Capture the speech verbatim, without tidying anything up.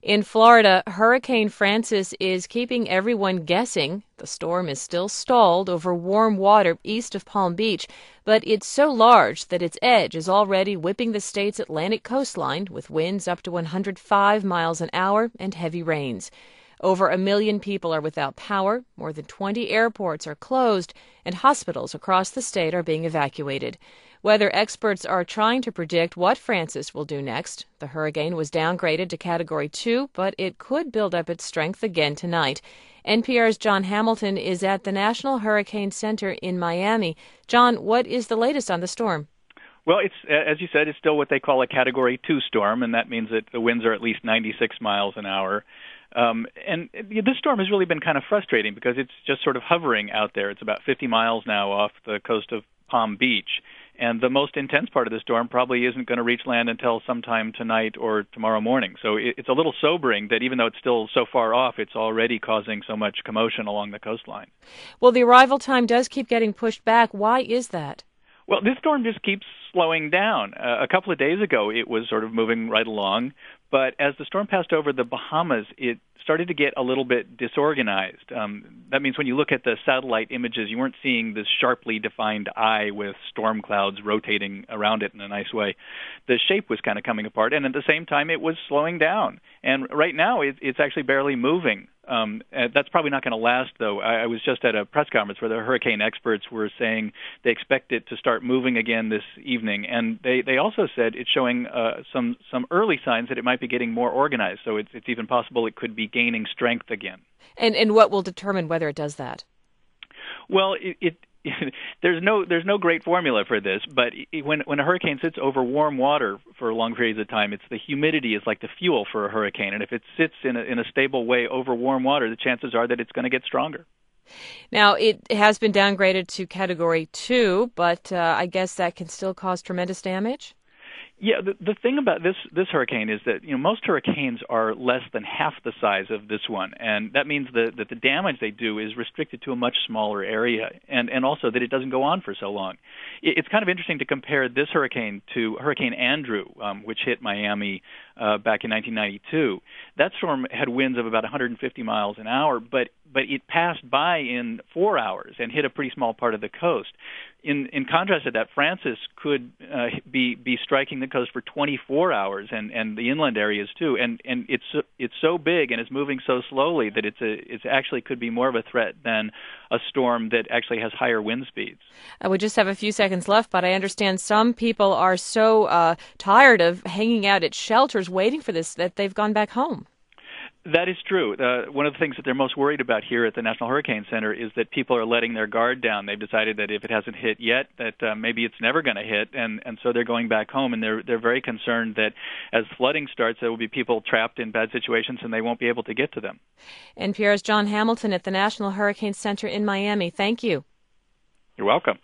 In Florida, Hurricane Frances is keeping everyone guessing. The storm is still stalled over warm water east of Palm Beach, but it's so large that its edge is already whipping the state's Atlantic coastline with winds up to one hundred five miles an hour and heavy rains. Over a million people are without power, more than twenty airports are closed, and hospitals across the state are being evacuated. Weather experts are trying to predict what Frances will do next. The hurricane was downgraded to Category two, but it could build up its strength again tonight. N P R's John Hamilton is at the National Hurricane Center in Miami. John, what is the latest on the storm? Well, it's as you said, it's still what they call a Category two storm, and that means that the winds are at least ninety-six miles an hour. Um, and this storm has really been kind of frustrating because it's just sort of hovering out there. It's about fifty miles now off the coast of Palm Beach. And the most intense part of the storm probably isn't going to reach land until sometime tonight or tomorrow morning. So it's a little sobering that even though it's still so far off, it's already causing so much commotion along the coastline. Well, the arrival time does keep getting pushed back. Why is that? Well, this storm just keeps slowing down. Uh, a couple of days ago, it was sort of moving right along. But as the storm passed over the Bahamas, it started to get a little bit disorganized. Um, that means when you look at the satellite images, you weren't seeing this sharply defined eye with storm clouds rotating around it in a nice way. The shape was kind of coming apart, and at the same time, it was slowing down. And right now, it, it's actually barely moving. Um, that's probably not going to last, though. I, I was just at a press conference where the hurricane experts were saying they expect it to start moving again this evening, and they, they also said it's showing uh, some some early signs that it might be getting more organized. So it's, it's even possible it could be gaining strength again. And and what will determine whether it does that? Well, it. it There's no there's no great formula for this, but when when a hurricane sits over warm water for long periods of time, it's the humidity is like the fuel for a hurricane, and if it sits in a, in a stable way over warm water, the chances are that it's going to get stronger. Now, it has been downgraded to Category two, but uh, I guess that can still cause tremendous damage? Yeah, the, the thing about this this hurricane is that you know most hurricanes are less than half the size of this one, and that means that, that the damage they do is restricted to a much smaller area, and, and also that it doesn't go on for so long. It, it's kind of interesting to compare this hurricane to Hurricane Andrew, um, which hit Miami uh, back in nineteen ninety-two. That storm had winds of about one hundred fifty miles an hour, but but it passed by in four hours and hit a pretty small part of the coast. In in contrast to that, Frances could uh, be be striking the coast for twenty-four hours and, and the inland areas too. And and it's it's so big and it's moving so slowly that it's a it's actually could be more of a threat than a storm that actually has higher wind speeds. Uh, we just have a few seconds left, but I understand some people are so uh, tired of hanging out at shelters waiting for this that they've gone back home. That is true. Uh, one of the things that they're most worried about here at the National Hurricane Center is that people are letting their guard down. They've decided that if it hasn't hit yet, that uh, maybe it's never going to hit, and, and so they're going back home, and they're they're very concerned that as flooding starts, there will be people trapped in bad situations, and they won't be able to get to them. N P R's John Hamilton at the National Hurricane Center in Miami. Thank you. You're welcome.